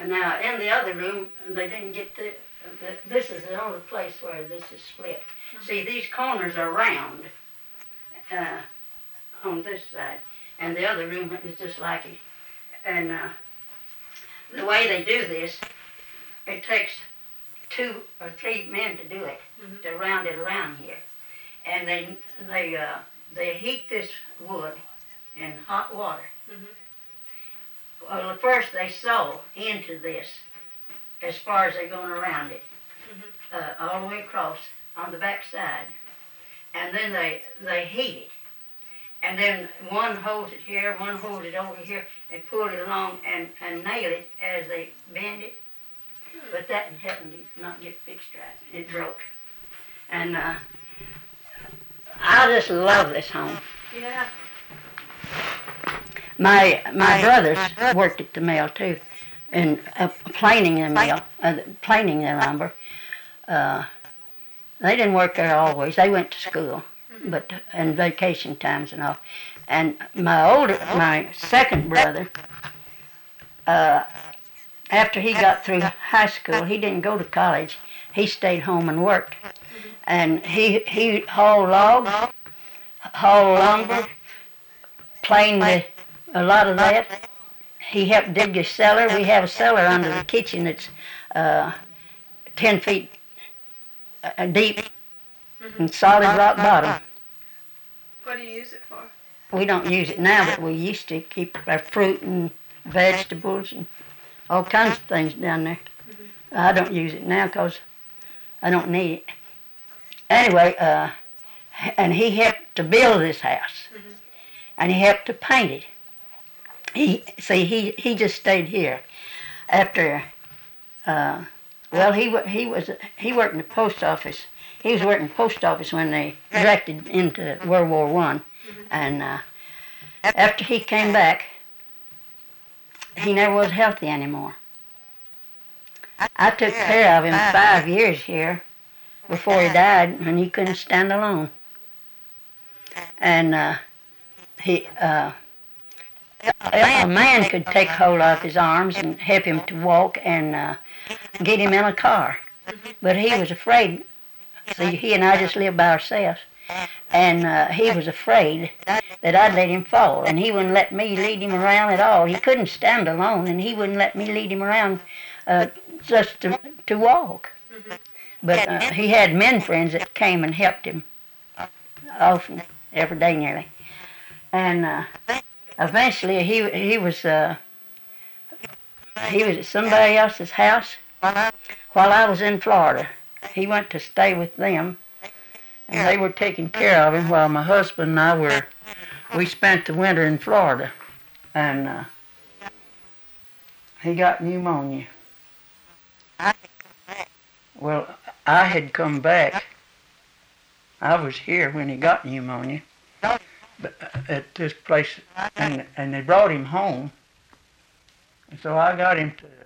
Now, in the other room, they didn't get this is the only place where this is split. See, these corners are round on this side, and the other room is just like it. And the way they do this, it takes 2 or 3 men to do it, to round it around here. And they heat this wood in hot water. Well, at first they sew into this as far as they're going around it, all the way across on the back side. And then they heat it. And then one holds it here, one holds it over here, and pull it along and nail it as they bend it. But that happened to not get fixed right. It broke. And I just love this home. Yeah. My brothers worked at the mill too, and planing the mill, planing the lumber. They didn't work there always. They went to school, but in vacation times and all. And my second brother, after he got through high school, he didn't go to college. He stayed home and worked. And he hauled logs, hauled lumber, planed a lot of that. He helped dig a cellar. We have a cellar under the kitchen that's 10 feet deep and solid rock bottom. What do you use it for? We don't use it now, but we used to keep our fruit and vegetables and all kinds of things down there. I don't use it now because I don't need it. Anyway, and he helped to build this house, and he helped to paint it. He just stayed here after. Well, he worked in the post office. He was working in the post office when they directed into World War I, and after he came back, he never was healthy anymore. I took care of him 5 years here before he died, and he couldn't stand alone. And a man could take hold of his arms and help him to walk and get him in a car. But he was afraid. See, he and I just lived by ourselves. And he was afraid that I'd let him fall. And he wouldn't let me lead him around at all. He couldn't stand alone, and he wouldn't let me lead him around just to walk. But he had men friends that came and helped him often, every day nearly. And eventually he was at somebody else's house while I was in Florida. He went to stay with them, and they were taking care of him while my husband and I we spent the winter in Florida. And he got pneumonia. Well, I had come back. I was here when he got pneumonia, but at this place, and they brought him home. And so I got him to